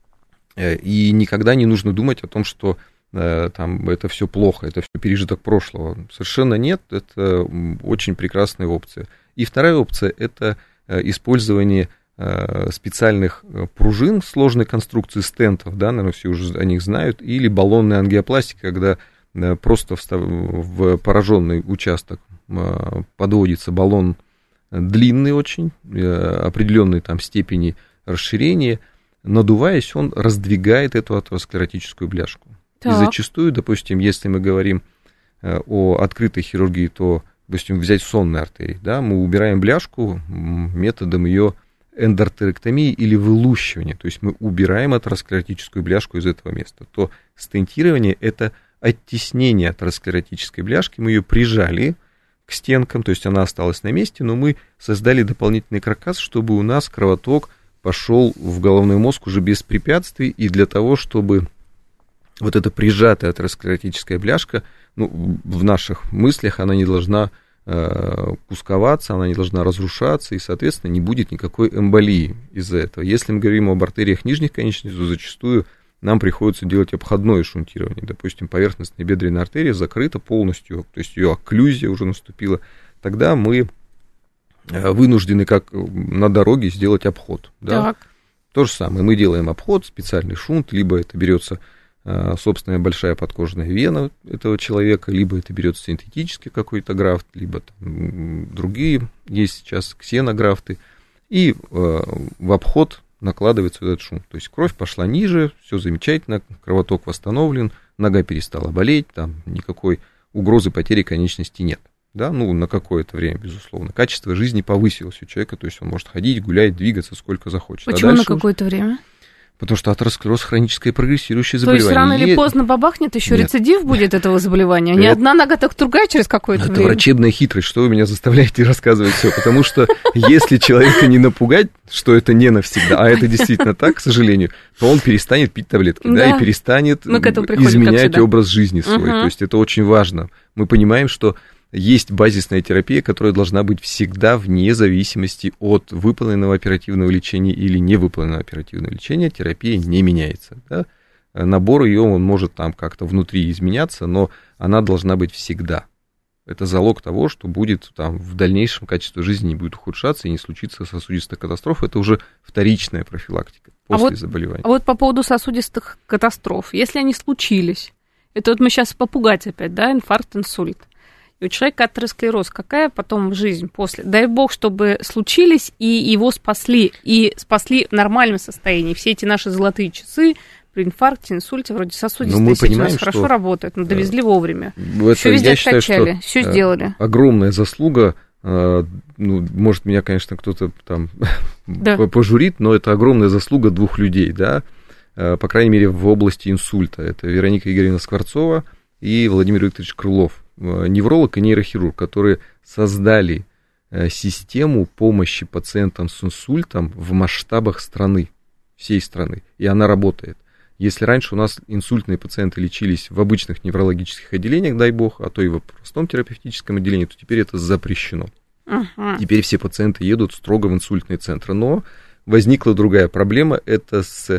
И никогда не нужно думать о том, что там это все плохо, это все пережиток прошлого. Совершенно нет, это очень прекрасная опция. И вторая опция – это использование специальных пружин сложной конструкции стентов, да, наверное, все уже о них знают, или баллонная ангиопластика, когда просто в пораженный участок подводится баллон длинный очень, определенной там степени расширения, надуваясь, он раздвигает эту атеросклеротическую бляшку. Так. И зачастую, допустим, если мы говорим о открытой хирургии, то, допустим, взять сонные артерии, да, мы убираем бляшку методом ее эндортерэктомии или вылущивания, то есть мы убираем атеросклеротическую бляшку из этого места, то стентирование – это оттеснение атеросклеротической бляшки, мы ее прижали к стенкам, то есть она осталась на месте, но мы создали дополнительный каркас, чтобы у нас кровоток пошел в головной мозг уже без препятствий, и для того, чтобы вот эта прижатая атеросклеротическая бляшка, ну, в наших мыслях она не должна э, кусковаться, она не должна разрушаться, и, соответственно, не будет никакой эмболии из-за этого. Если мы говорим об артериях нижних конечностей, то зачастую нам приходится делать обходное шунтирование. Допустим, поверхностная бедренная артерия закрыта полностью, то есть ее окклюзия уже наступила. Тогда мы вынуждены, как на дороге, сделать обход. Да? Так. То же самое, мы делаем обход, специальный шунт, либо это берется собственная большая подкожная вена этого человека, либо это берется синтетический какой-то графт, либо там другие, есть сейчас ксенографты, и э, в обход накладывается этот шунт. То есть кровь пошла ниже, все замечательно, кровоток восстановлен, нога перестала болеть, там никакой угрозы потери конечности нет. Да, ну, на какое-то время, безусловно. Качество жизни повысилось у человека, то есть он может ходить, гулять, двигаться сколько захочет. Почему а на какое-то время? Потому что атеросклероз – хроническое прогрессирующее заболевание. То есть рано или поздно бабахнет, еще Нет. рецидив будет этого заболевания? Не одна нога, так другая через какое-то Это время? Это врачебная хитрость, что вы меня заставляете рассказывать все. Потому что если человека не напугать, что это не навсегда, а это действительно так, к сожалению, то он перестанет пить таблетки, да, да и перестанет изменять образ жизни свой. Угу. То есть это очень важно. Мы понимаем, что есть базисная терапия, которая должна быть всегда вне зависимости от выполненного оперативного лечения или невыполненного оперативного лечения. Терапия не меняется. Да? Набор ее, он может там как-то внутри изменяться, но она должна быть всегда. Это залог того, что будет там в дальнейшем качество жизни не будет ухудшаться и не случится сосудистая катастрофа. Это уже вторичная профилактика после а вот, заболевания. А вот по поводу сосудистых катастроф, если они случились, это вот мы сейчас попугать опять, да, инфаркт, инсульт. и у человека атеросклероз, какая потом жизнь после? Дай бог, чтобы случились, и его спасли, и спасли в нормальном состоянии. Все эти наши золотые часы при инфаркте, инсульте, вроде сосудистая сеть у нас хорошо работает, но довезли вовремя. Все везде откачали, все сделали. Огромная заслуга. Ну, может, меня, конечно, кто-то там да. пожурит, но это огромная заслуга двух людей, да, по крайней мере, в области инсульта. Это Вероника Игоревна Скворцова и Владимир Викторович Крылов, невролог и нейрохирург, которые создали систему помощи пациентам с инсультом в масштабах страны, всей страны, и она работает. Если раньше у нас инсультные пациенты лечились в обычных неврологических отделениях, дай бог, а то и в простом терапевтическом отделении, то теперь это запрещено. Uh-huh. Теперь все пациенты едут строго в инсультные центры. Но возникла другая проблема, это с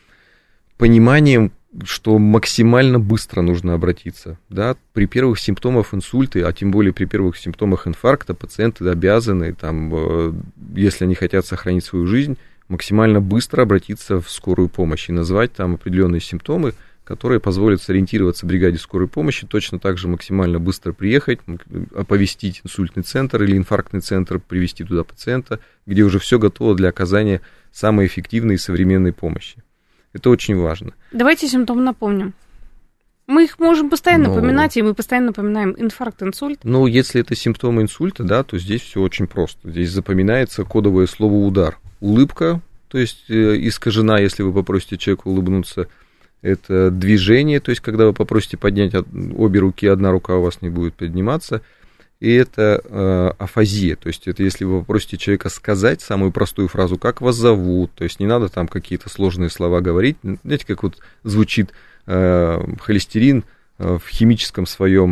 пониманием, что максимально быстро нужно обратиться. Да? При первых симптомах инсульта, а тем более при первых симптомах инфаркта, пациенты обязаны, там, если они хотят сохранить свою жизнь, максимально быстро обратиться в скорую помощь и назвать там определенные симптомы, которые позволят сориентироваться бригаде скорой помощи, точно так же максимально быстро приехать, оповестить инсультный центр или инфарктный центр, привести туда пациента, где уже все готово для оказания самой эффективной и современной помощи. Это очень важно. Давайте симптомы напомним. Мы их можем постоянно Но... напоминать, и мы постоянно напоминаем инфаркт, инсульт. Ну, если это симптомы инсульта, да, то здесь все очень просто. Здесь запоминается кодовое слово «удар». Улыбка, то есть искажена, если вы попросите человека улыбнуться, это движение, то есть когда вы попросите поднять обе руки, одна рука у вас не будет подниматься, и это э, афазия, то есть это если вы попросите человека сказать самую простую фразу, как вас зовут, то есть не надо там какие-то сложные слова говорить, знаете, как вот звучит э, холестерин в химическом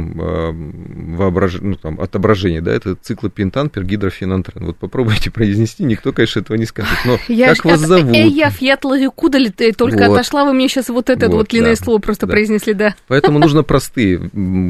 своем воображении, ну, там, отображении, да, это циклопентан, пергидрофенантрен. Вот попробуйте произнести, никто, конечно, этого не скажет. Но я как вас зовут? Я фьятла куда ли ты только вот. Отошла, вы мне сейчас вот это вот, вот длинное да, слово просто да. произнесли, да. Поэтому нужно простые,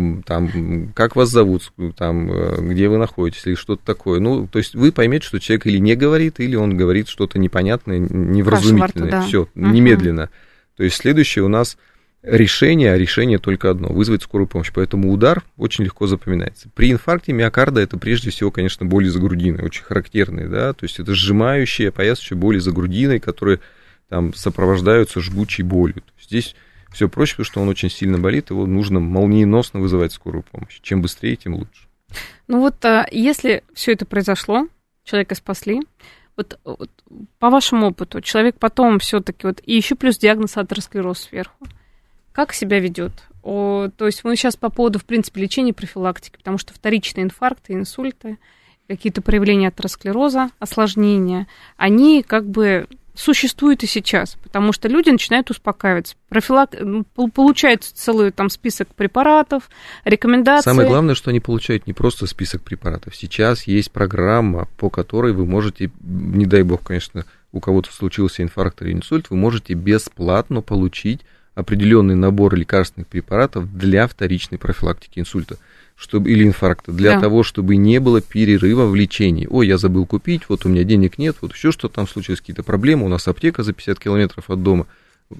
там, как вас зовут, там, где вы находитесь, или что-то такое. Ну, то есть вы поймете, что человек или не говорит, или он говорит что-то непонятное, невразумительное. Да. Все, uh-huh. немедленно. То есть следующее у нас решение, а решение только одно – вызвать скорую помощь. Поэтому удар очень легко запоминается. При инфаркте миокарда это прежде всего, конечно, боли за грудиной, очень характерные, да, то есть это сжимающие, опоясывающие боли за грудиной, которые там сопровождаются жгучей болью. Здесь все проще, потому что он очень сильно болит, его нужно молниеносно вызывать скорую помощь. Чем быстрее, тем лучше. Ну вот, если все это произошло, человека спасли, вот, вот по вашему опыту, человек потом все-таки, вот, и еще плюс диагноз атеросклероз сверху, как себя ведет? О, то есть мы сейчас по поводу, в принципе, лечения, профилактики, потому что вторичные инфаркты, инсульты, какие-то проявления атеросклероза, осложнения, они как бы существуют и сейчас, потому что люди начинают успокаиваться. Профилак... Получают целый там список препаратов, рекомендаций. Самое главное, что они получают не просто список препаратов. Сейчас есть программа, по которой вы можете, не дай бог, конечно, у кого-то случился инфаркт или инсульт, вы можете бесплатно получить определенный набор лекарственных препаратов для вторичной профилактики инсульта чтобы, или инфаркта, для да. того, чтобы не было перерыва в лечении. Ой, я забыл купить, вот у меня денег нет, вот еще что-то там случилось, какие-то проблемы, у нас аптека за пятьдесят километров от дома.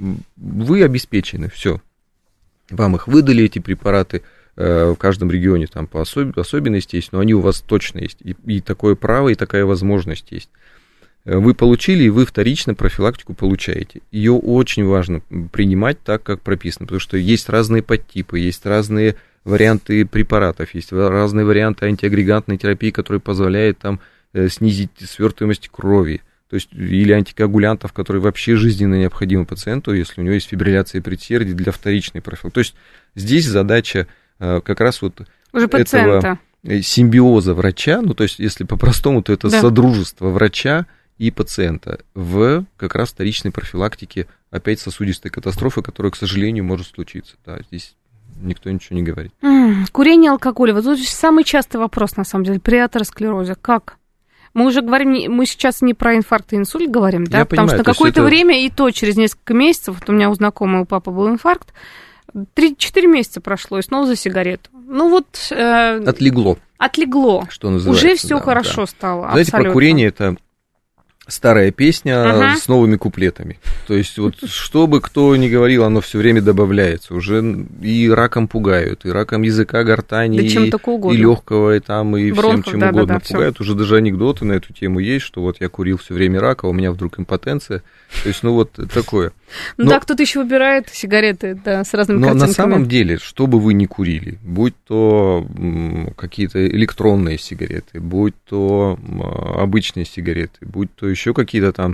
Вы обеспечены, все. Вам их выдали, эти препараты, в каждом регионе там по особ... особенности есть, но они у вас точно есть. И, и такое право, и такая возможность есть. Вы получили, и вы вторично профилактику получаете. Ее очень важно принимать так, как прописано, потому что есть разные подтипы, есть разные варианты препаратов, есть разные варианты антиагрегантной терапии, которые позволяют там снизить свертываемость крови, то есть или антикоагулянтов, которые вообще жизненно необходимы пациенту, если у него есть фибрилляция предсердий для вторичной профилактики. То есть здесь задача как раз вот уже этого симбиоза врача, ну то есть если по-простому, то это да. содружество врача и пациента в как раз вторичной профилактике опять сосудистой катастрофы, которая, к сожалению, может случиться. Да, здесь никто ничего не говорит. Mm, курение, алкоголь. Вот тут самый частый вопрос, на самом деле, при атеросклерозе. Как? Мы уже говорим, мы сейчас не про инфаркт и инсульт говорим, да? Я Потому понимаю, что на какое-то это... время, и то через несколько месяцев, вот у меня у знакомого у папы был инфаркт, три-четыре месяца прошло, и снова за сигарету. Ну вот... Э, отлегло. Отлегло. Что называется. Уже все да, хорошо да. стало. Знаете, абсолютно. Про курение это... старая песня Ага. с новыми куплетами. То есть вот что бы кто ни говорил, оно все время добавляется. Уже и раком пугают, и раком языка, гортани, Да чем и, только угодно. и легкого, и там, и Бронхов, всем чем да, угодно да, да, пугают. всё. Уже даже анекдоты на эту тему есть, что вот я курил все время рака, а у меня вдруг импотенция. То есть, ну вот такое. Ну Но- да, кто-то еще выбирает сигареты, да, с разными Но картинками. на самом деле, что бы вы ни курили, будь то м, какие-то электронные сигареты, будь то м, обычные сигареты, будь то еще какие-то там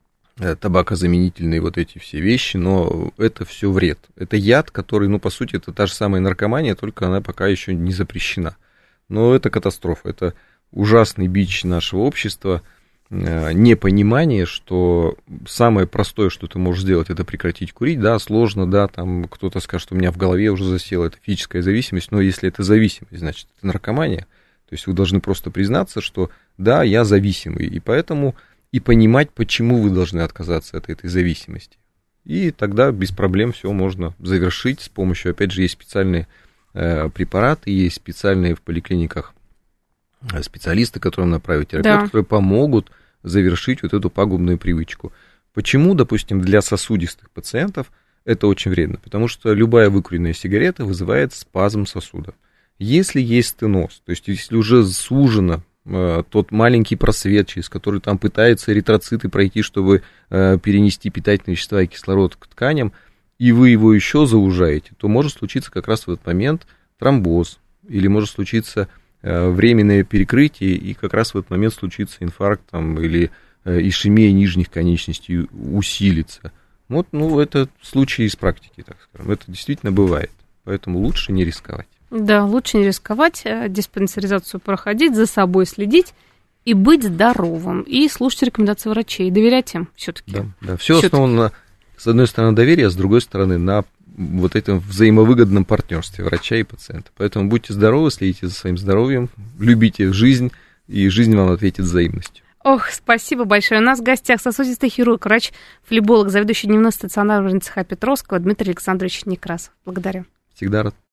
э, табакозаменительные вот эти все вещи, но это все вред. Это яд, который, ну, по сути, это та же самая наркомания, только она пока еще не запрещена. Но это катастрофа, это ужасный бич нашего общества, э, непонимание, что самое простое, что ты можешь сделать, это прекратить курить. Да, сложно, да, там кто-то скажет, что у меня в голове уже засела эта физическая зависимость, но если это зависимость, значит, это наркомания. То есть вы должны просто признаться, что да, я зависимый, и поэтому и понимать, почему вы должны отказаться от этой зависимости. И тогда без проблем все можно завершить с помощью, опять же, есть специальные э, препараты, есть специальные в поликлиниках специалисты, которым направят терапевт, Да. которые помогут завершить вот эту пагубную привычку. Почему, допустим, для сосудистых пациентов это очень вредно? Потому что любая выкуренная сигарета вызывает спазм сосудов. Если есть стеноз, то есть если уже сужено э, тот маленький просвет, через который там пытаются эритроциты пройти, чтобы э, перенести питательные вещества и кислород к тканям, и вы его еще заужаете, то может случиться как раз в этот момент тромбоз, или может случиться э, временное перекрытие, и как раз в этот момент случится инфаркт там, или э, ишемия нижних конечностей усилится. Вот, ну, это случаи из практики, так скажем. Это действительно бывает. Поэтому лучше не рисковать. Да, лучше не рисковать, э, диспансеризацию проходить, за собой следить и быть здоровым. И слушать рекомендации врачей, доверять им все-таки. Да, да. Все основано, на, с одной стороны, на доверии, а с другой стороны, на вот этом взаимовыгодном партнерстве врача и пациента. Поэтому будьте здоровы, следите за своим здоровьем, любите жизнь, и жизнь вам ответит взаимностью. Ох, спасибо большое. У нас в гостях сосудистый хирург, врач-флеболог, заведующий дневным стационаром РНЦХ Петровского Дмитрий Александрович Некрасов. Благодарю. Всегда рад.